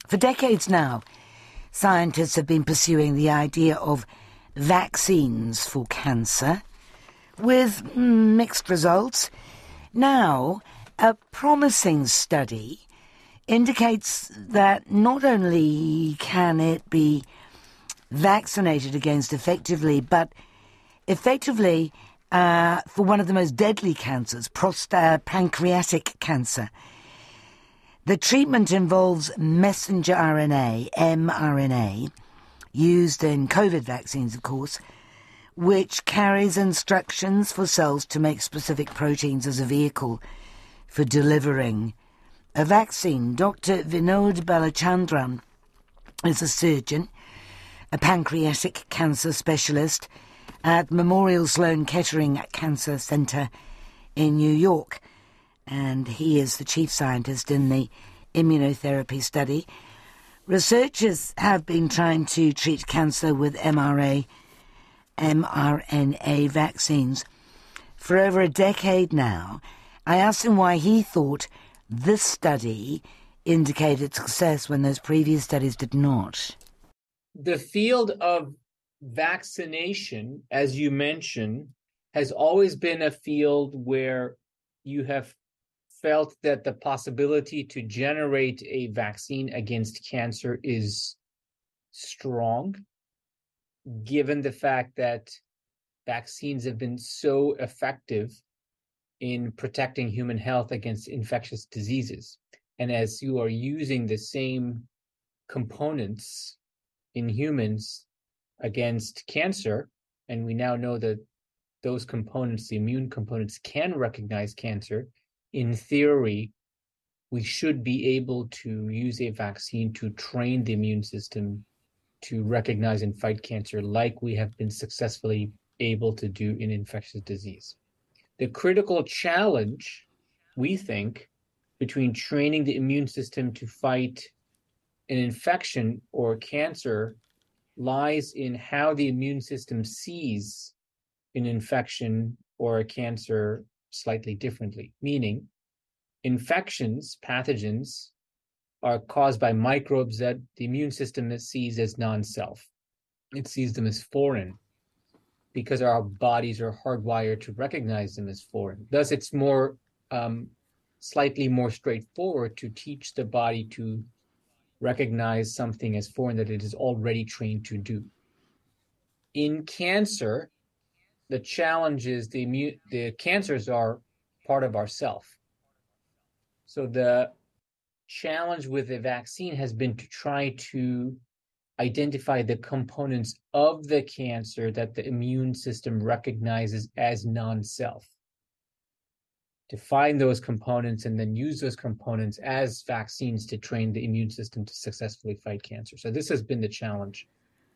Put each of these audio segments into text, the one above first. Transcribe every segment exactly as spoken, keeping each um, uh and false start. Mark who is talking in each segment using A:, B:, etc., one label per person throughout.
A: For decades now, scientists have been pursuing the idea of vaccines for cancer, with mm, mixed results. Now, a promising study indicates that not only can it be vaccinated against effectively, but effectively uh, for one of the most deadly cancers, prostate, pancreatic cancer. The treatment involves messenger R N A, mRNA, used in COVID vaccines, of course, which carries instructions for cells to make specific proteins as a vehicle for delivering a vaccine. Doctor Vinod Balachandran is a surgeon, a pancreatic cancer specialist at Memorial Sloan Kettering Cancer Center in New York, and he is the chief scientist in the immunotherapy study. Researchers have been trying to treat cancer with M R A, mRNA vaccines for over a decade now. I asked him why he thought this study indicated success when those previous studies did not.
B: The field of vaccination, as you mentioned, has always been a field where you have felt that the possibility to generate a vaccine against cancer is strong, given the fact that vaccines have been so effective in protecting human health against infectious diseases. And as you are using the same components in humans against cancer, and we now know that those components, the immune components, can recognize cancer, in theory, we should be able to use a vaccine to train the immune system to recognize and fight cancer like we have been successfully able to do in infectious disease. The critical challenge, we think, between training the immune system to fight an infection or cancer lies in how the immune system sees an infection or a cancer slightly differently, meaning infections, pathogens, are caused by microbes that the immune system sees as non-self. It sees them as foreign because our bodies are hardwired to recognize them as foreign. Thus, it's more um, slightly more straightforward to teach the body to recognize something as foreign that it is already trained to do. In cancer, the challenge is the immune, the cancers are part of ourself. So the challenge with the vaccine has been to try to identify the components of the cancer that the immune system recognizes as non-self, to find those components and then use those components as vaccines to train the immune system to successfully fight cancer. So this has been the challenge.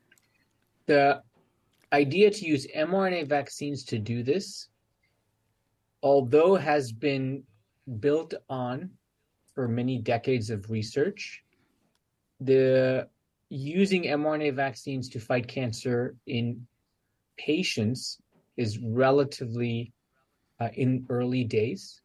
B: The idea to use mRNA vaccines to do this, although has been built on for many decades of research, the using mRNA vaccines to fight cancer in patients is relatively uh, in early days.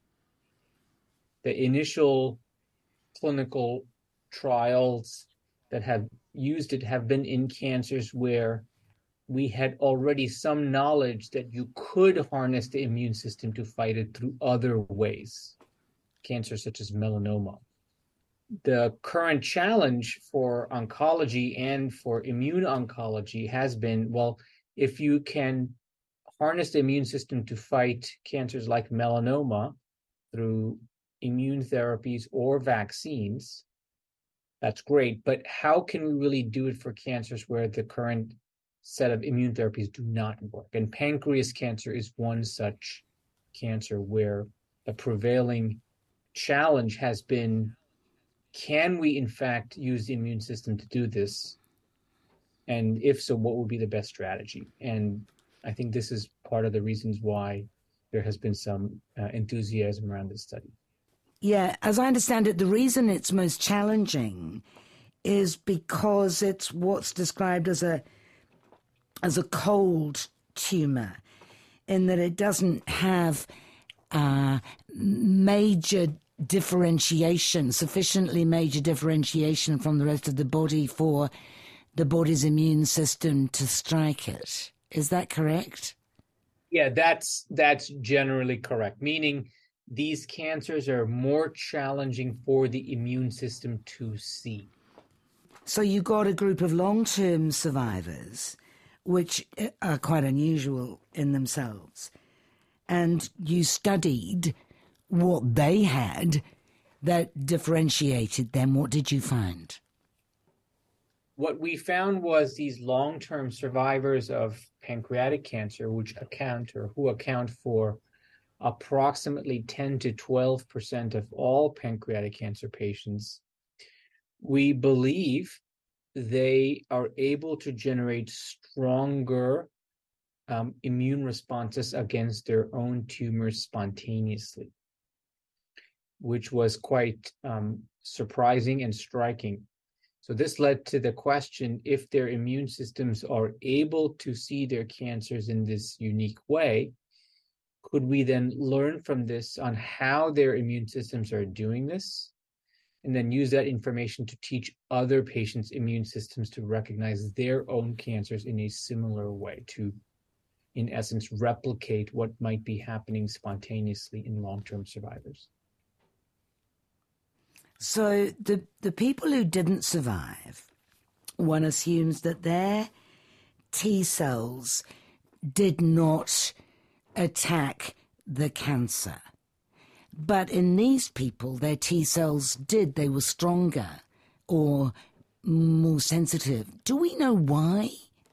B: The initial clinical trials that have used it have been in cancers where we had already some knowledge that you could harness the immune system to fight it through other ways, cancers such as melanoma. The current challenge for oncology and for immune oncology has been, well, if you can harness the immune system to fight cancers like melanoma through immune therapies or vaccines, that's great. But how can we really do it for cancers where the current set of immune therapies do not work? And pancreas cancer is one such cancer where the prevailing challenge has been, can we in fact use the immune system to do this? And if so, what would be the best strategy? And I think this is part of the reasons why there has been some uh, enthusiasm around this study.
A: Yeah, as I understand it, the reason it's most challenging is because it's what's described as a as a cold tumor, in that it doesn't have uh, major differentiation, sufficiently major differentiation from the rest of the body for the body's immune system to strike it. Is that correct?
B: Yeah, that's that's generally correct, meaning these cancers are more challenging for the immune system to see.
A: So you got a group of long-term survivors, which are quite unusual in themselves, and you studied what they had that differentiated them. What did you find?
B: What we found was these long-term survivors of pancreatic cancer, which account or who account for approximately ten to twelve percent of all pancreatic cancer patients, we believe they are able to generate stronger um, immune responses against their own tumors spontaneously, which was quite um, surprising and striking. So this led to the question, if their immune systems are able to see their cancers in this unique way, could we then learn from this on how their immune systems are doing this, and then use that information to teach other patients' immune systems to recognize their own cancers in a similar way, to, in essence, replicate what might be happening spontaneously in long-term survivors.
A: So the the people who didn't survive, one assumes that their T cells did not attack the cancer. But in these people, their T cells did. They were stronger or more sensitive. Do we know why?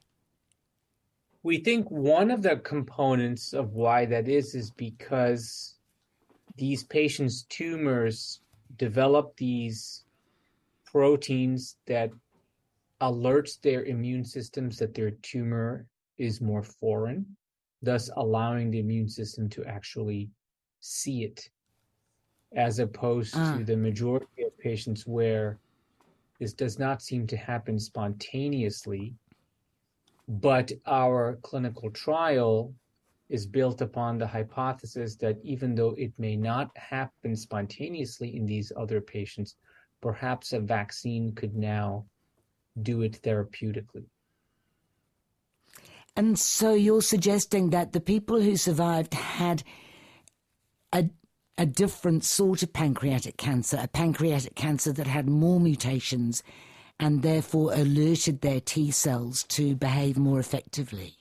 B: We think one of the components of why that is is because these patients' tumors develop these proteins that alerts their immune systems that their tumor is more foreign, thus allowing the immune system to actually see it, as opposed
A: Ah.
B: to the majority of patients where this does not seem to happen spontaneously. But our clinical trial is built upon the hypothesis that even though it may not happen spontaneously in these other patients, perhaps a vaccine could now do it therapeutically.
A: And so you're suggesting that the people who survived had a, a different sort of pancreatic cancer, a pancreatic cancer that had more mutations and therefore alerted their T cells to behave more effectively.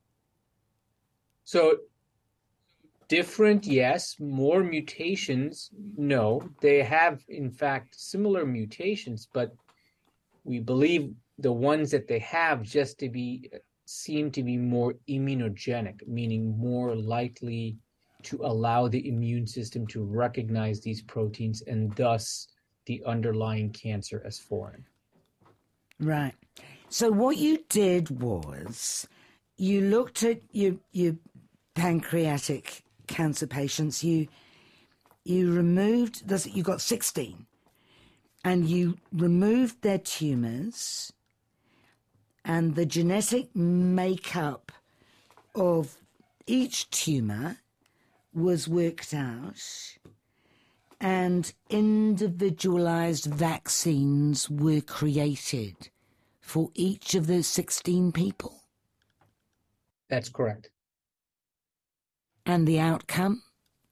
B: So different, yes. More mutations, no. They have, in fact, similar mutations, but we believe the ones that they have just to be seem to be more immunogenic, meaning more likely to allow the immune system to recognize these proteins and thus the underlying cancer as foreign.
A: Right. So what you did was you looked at your, your pancreatic cancer patients, you you removed this, you got sixteen, and you removed their tumors, and the genetic makeup of each tumor was worked out, and individualized vaccines were created for each of those sixteen people.
B: That's correct.
A: And the outcome?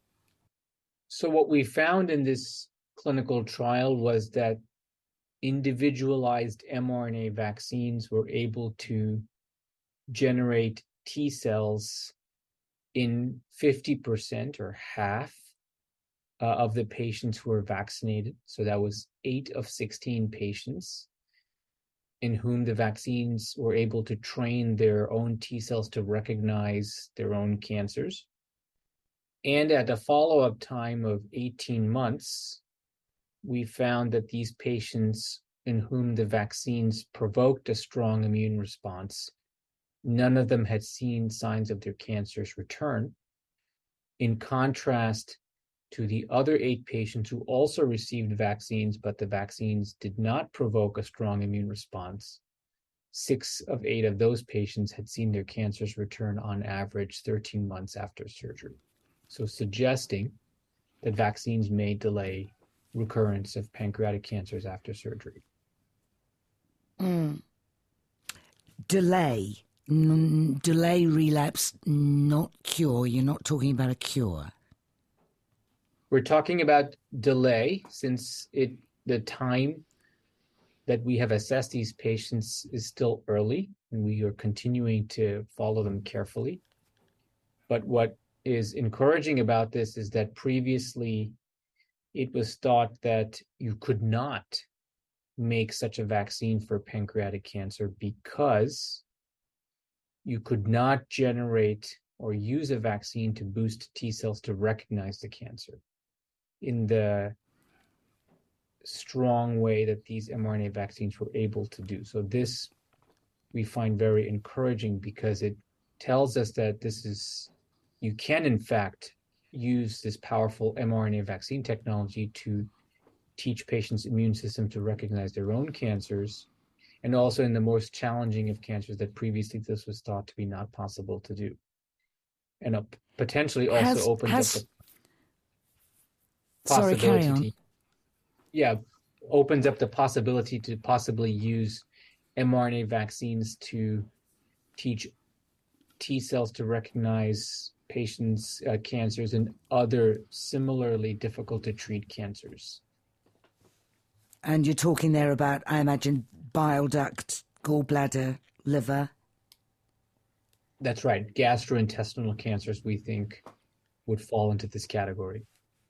B: So what we found in this clinical trial was that individualized mRNA vaccines were able to generate T cells in fifty percent or half uh, of the patients who were vaccinated. So that was eight of sixteen patients in whom the vaccines were able to train their own T cells to recognize their own cancers. And at a follow-up time of eighteen months, we found that these patients in whom the vaccines provoked a strong immune response, none of them had seen signs of their cancers return. In contrast to the other eight patients who also received vaccines, but the vaccines did not provoke a strong immune response, six of eight of those patients had seen their cancers return on average thirteen months after surgery. So suggesting that vaccines may delay recurrence of pancreatic cancers after surgery.
A: Mm. Delay. N- delay relapse, not cure. You're not talking about a cure.
B: We're talking about delay since it the time that we have assessed these patients is still early, and we are continuing to follow them carefully. But what is encouraging about this is that previously it was thought that you could not make such a vaccine for pancreatic cancer because you could not generate or use a vaccine to boost T cells to recognize the cancer in the strong way that these mRNA vaccines were able to do. So this we find very encouraging because it tells us that this is, you can in fact use this powerful mRNA vaccine technology to teach patients' immune system to recognize their own cancers, and also in the most challenging of cancers that previously this was thought to be not possible to do. And uh, potentially also
A: has,
B: opens
A: has,
B: up the
A: sorry,
B: possibility
A: carry on.
B: to, yeah, opens up the possibility to possibly use mRNA vaccines to teach T cells to recognize patients' uh, cancers and other similarly difficult to treat cancers.
A: And you're talking there about, I imagine, bile duct, gallbladder, liver.
B: That's right. Gastrointestinal cancers, we think, would fall into this category.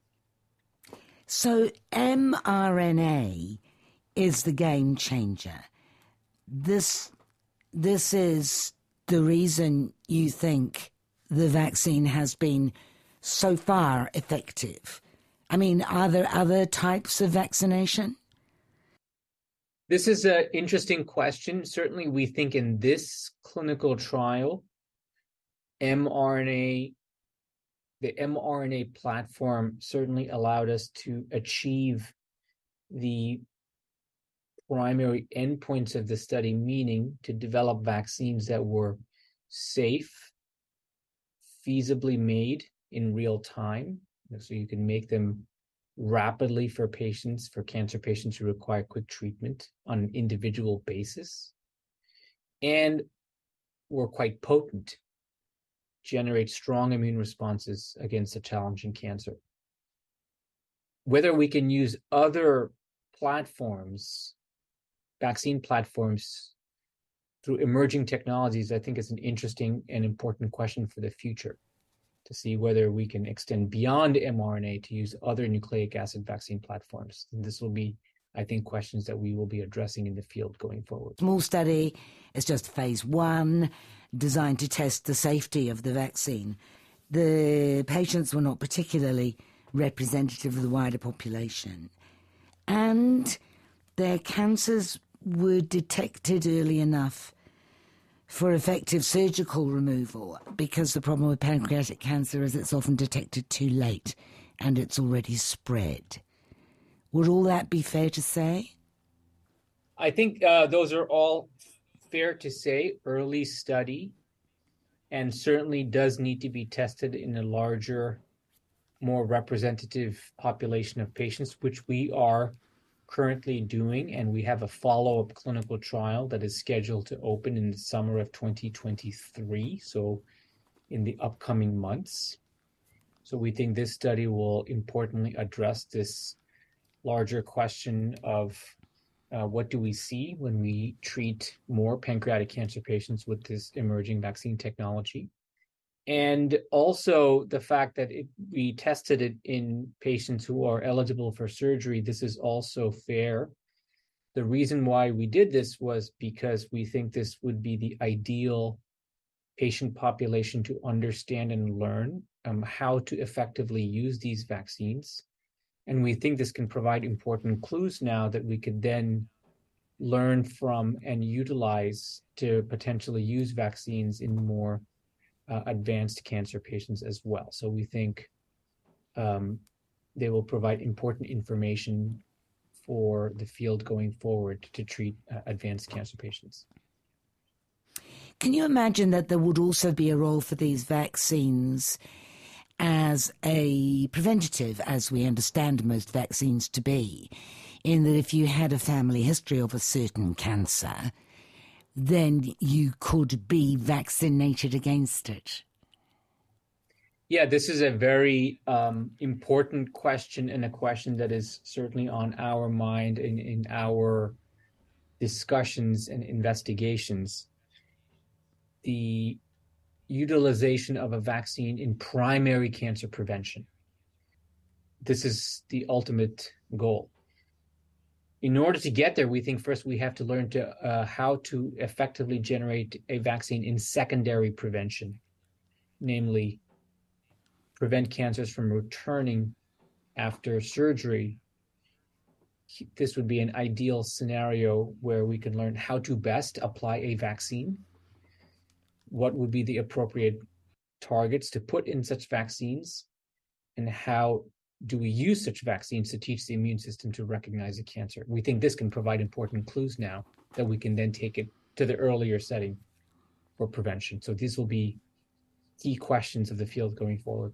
A: So mRNA is the game changer. This, this is the reason you think the vaccine has been so far effective. I mean, are there other types of vaccination?
B: This is an interesting question. Certainly, we think in this clinical trial, mRNA, the mRNA platform certainly allowed us to achieve the primary endpoints of the study, meaning to develop vaccines that were safe, feasibly made in real time, so you can make them rapidly for patients, for cancer patients who require quick treatment on an individual basis, and were quite potent, generate strong immune responses against a challenging cancer. Whether we can use other platforms, vaccine platforms, through emerging technologies, I think is an interesting and important question for the future, to see whether we can extend beyond mRNA to use other nucleic acid vaccine platforms. And this will be, I think, questions that we will be addressing in the field going forward.
A: Small study, it's just phase one, designed to test the safety of the vaccine. The patients were not particularly representative of the wider population. And their cancers were detected early enough for effective surgical removal, because the problem with pancreatic cancer is it's often detected too late and it's already spread. Would all that be fair to say?
B: I think uh, those are all fair to say. Early study, and certainly does need to be tested in a larger, more representative population of patients, which we are currently doing, and we have a follow-up clinical trial that is scheduled to open in the summer of twenty twenty-three, so in the upcoming months. So we think this study will importantly address this larger question of uh, what do we see when we treat more pancreatic cancer patients with this emerging vaccine technology. And also the fact that it, we tested it in patients who are eligible for surgery. This is also fair. The reason why we did this was because we think this would be the ideal patient population to understand and learn um, how to effectively use these vaccines. And we think this can provide important clues now that we could then learn from and utilize to potentially use vaccines in more Uh, advanced cancer patients as well. So we think um, they will provide important information for the field going forward to treat uh, advanced cancer patients.
A: Can you imagine that there would also be a role for these vaccines as a preventative, as we understand most vaccines to be, in that if you had a family history of a certain cancer, then you could be vaccinated against it.
B: Yeah, this is a very um, important question, and a question that is certainly on our mind in, in our discussions and investigations. The utilization of a vaccine in primary cancer prevention. This is the ultimate goal. In order to get there, we think first we have to learn to uh, how to effectively generate a vaccine in secondary prevention, namely prevent cancers from returning after surgery. This would be an ideal scenario where we can learn how to best apply a vaccine, what would be the appropriate targets to put in such vaccines, and how do we use such vaccines to teach the immune system to recognize a cancer. We think this can provide important clues now that we can then take it to the earlier setting for prevention. So these will be key questions of the field going forward.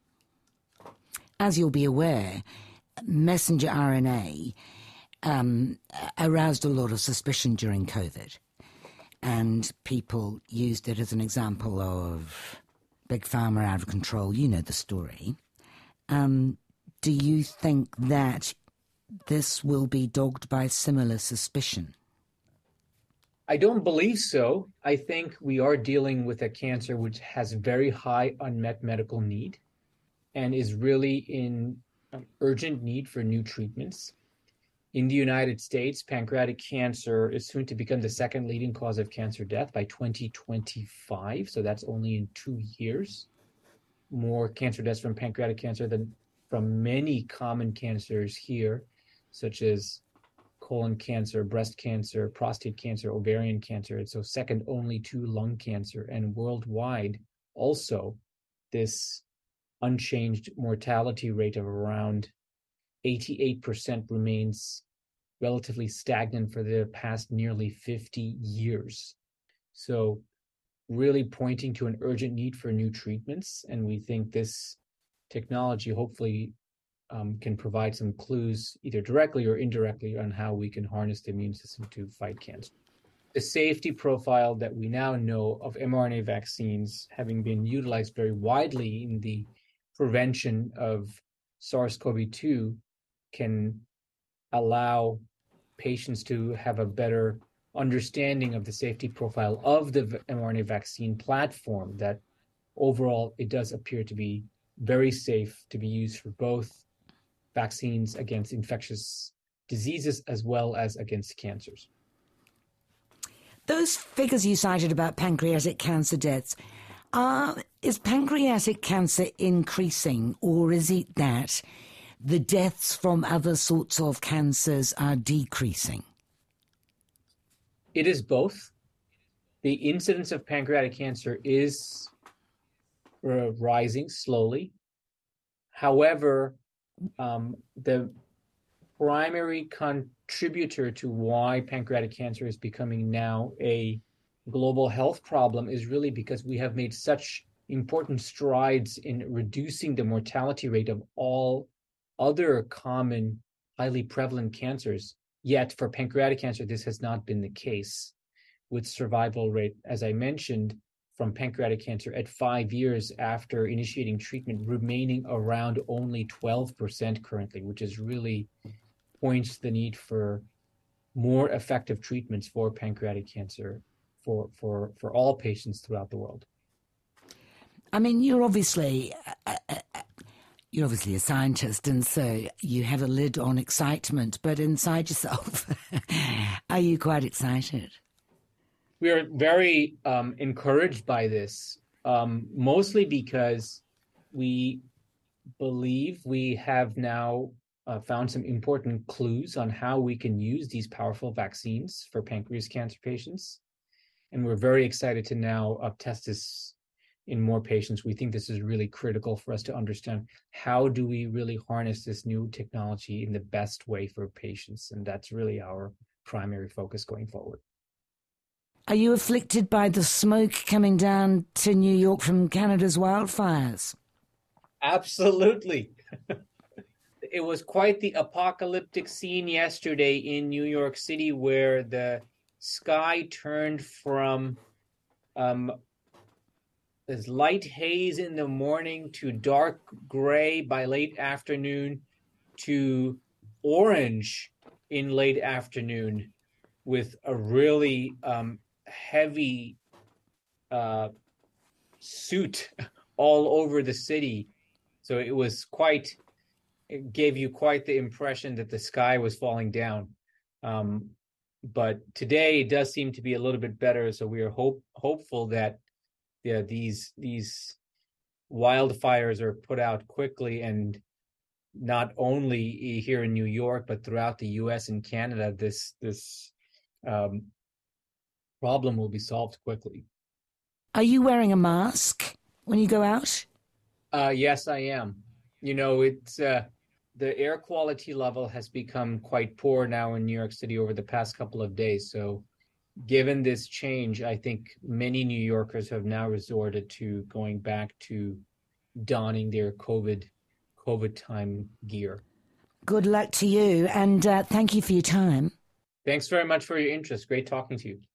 A: As you'll be aware, messenger R N A um, aroused a lot of suspicion during COVID, and people used it as an example of big pharma out of control. You know the story. Um, do you think that this will be dogged by similar suspicion?
B: I don't believe so. I think we are dealing with a cancer which has very high unmet medical need and is really in um, urgent need for new treatments. In the United States, pancreatic cancer is soon to become the second leading cause of cancer death by twenty twenty-five. So that's only in two years. More cancer deaths from pancreatic cancer than from many common cancers here, such as colon cancer, breast cancer, prostate cancer, ovarian cancer. It's so second only to lung cancer. And worldwide, also, this unchanged mortality rate of around eighty-eight percent remains relatively stagnant for the past nearly fifty years. So really pointing to an urgent need for new treatments. And we think this technology hopefully um, can provide some clues, either directly or indirectly, on how we can harness the immune system to fight cancer. The safety profile that we now know of mRNA vaccines, having been utilized very widely in the prevention of SARS-CoV two, can allow patients to have a better understanding of the safety profile of the mRNA vaccine platform, that overall it does appear to be very safe to be used for both vaccines against infectious diseases as well as against cancers.
A: Those figures you cited about pancreatic cancer deaths, uh, is pancreatic cancer increasing, or is it that the deaths from other sorts of cancers are decreasing?
B: It is both. The incidence of pancreatic cancer is uh, rising slowly. However, um, the primary contributor to why pancreatic cancer is becoming now a global health problem is really because we have made such important strides in reducing the mortality rate of all other common, highly prevalent cancers. Yet for pancreatic cancer, this has not been the case, with survival rate, as I mentioned, from pancreatic cancer at five years after initiating treatment remaining around only twelve percent currently, which is really points to the need for more effective treatments for pancreatic cancer for, for, for all patients throughout the world.
A: I mean, you're obviously... Uh, uh, You're obviously a scientist, and so you have a lid on excitement, but inside yourself, are you quite excited?
B: We are very um, encouraged by this, um, mostly because we believe we have now uh, found some important clues on how we can use these powerful vaccines for pancreas cancer patients. And we're very excited to now uh, test this in more patients. We think this is really critical for us to understand how do we really harness this new technology in the best way for patients. And that's really our primary focus going forward.
A: Are you afflicted by the smoke coming down to New York from Canada's wildfires?
B: Absolutely. It was quite the apocalyptic scene yesterday in New York City where the sky turned from um, this light haze in the morning to dark gray by late afternoon to orange in late afternoon with a really um, heavy uh, soot all over the city. So it was quite, it gave you quite the impression that the sky was falling down. Um, but today it does seem to be a little bit better. So we are hope hopeful that yeah, these these wildfires are put out quickly, and not only here in New York, but throughout the U S and Canada, this this um, problem will be solved quickly.
A: Are you wearing a mask when you go out?
B: Uh, yes, I am. You know, it's uh, the air quality level has become quite poor now in New York City over the past couple of days. So given this change, I think many New Yorkers have now resorted to going back to donning their COVID COVID time gear.
A: Good luck to you, and uh, thank you for your time.
B: Thanks very much for your interest. Great talking to you.